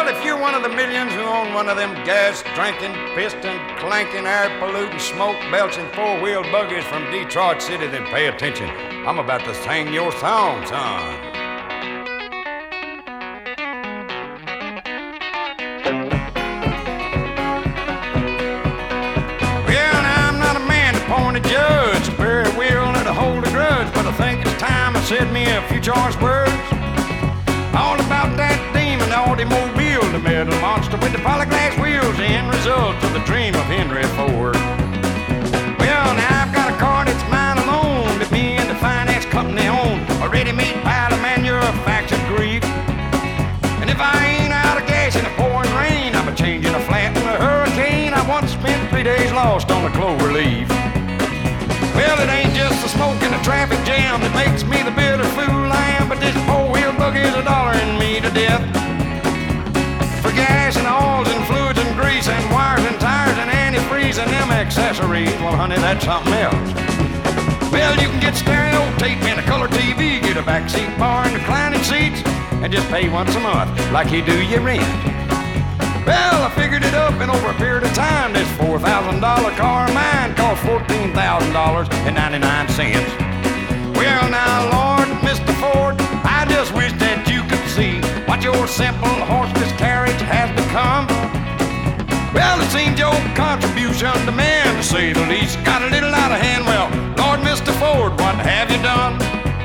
Well, if you're one of the millions who own one of them gas-drinking, piston-clanking, air-polluting, smoke-belching four-wheeled buggies from Detroit City, then pay attention. I'm about to sing your song, son. Well, now, I'm not a man to point a judge, very will to hold a grudge, but I think it's time I said me a few choice words. All about that demon automobile, the metal monster with the polyglass wheels, the end result of the dream of Henry Ford. Well, now I've got a car that's mine alone, that me and the finance company own, a ready-made pile of manufactured grief. And if I ain't out of gas in a pouring rain, I'm a-changing a flat in a hurricane. I once spent 3 days lost on a clover leaf. Well, it ain't just the smoke and the traffic jam that makes me the bitter fool I am, but this four-wheel buggy's $1 me to death. For gas and oils and fluids and grease and wires and tires and antifreeze and them accessories, well, honey, that's something else. Well, you can get stereo tape and a color TV, get a backseat bar and reclining seats, and just pay once a month like you do your rent. Well, I figured it up, and over a period of time, this $4,000 car of mine cost $14,000.99. Well, now, Lord, Mr. Ford, I just wish that you could see what your simple horseless carriage has become. Well, it seems your contribution to man, to say the least, got a little out of hand. Well, Lord, Mr. Ford, what have you done?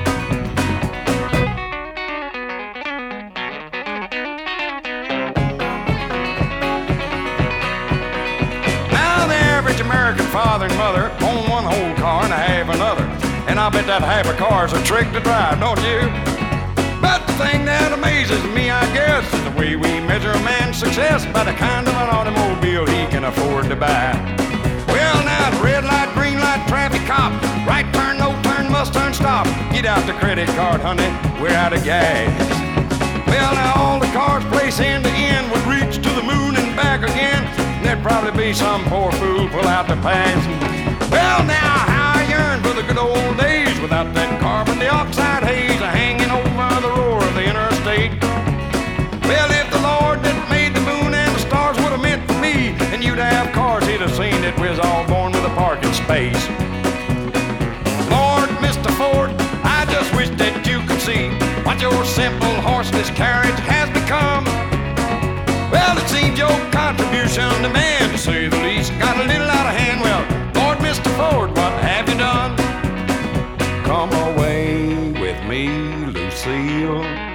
American father and mother own one whole car and I have another, and I bet that half a car's a trick to drive, don't you? But the thing that amazes me, I guess, is the way we measure a man's success by the kind of an automobile he can afford to buy. Well, now the red light, green light, traffic cop, right turn, no turn, must turn, stop. Get out the credit card, honey, we're out of gas. Well, now all the cars place end to end would reach to the moon and back again. There'd probably be some poor fool pull out the pass. Well, now, how I yearn for the good old days without that carbon dioxide haze hanging over the roar of the interstate. Well, if the Lord that made the moon and the stars would have meant for me, and you'd have cars, he'd have seen that we was all born with a parking space. Lord, Mr. Ford, I just wish that you could see what your simple horseless carriage has become. Well, it seems your contribution to man, to say the least, got a little out of hand. Well, Lord, Mr. Ford, what have you done? Come away with me, Lucille.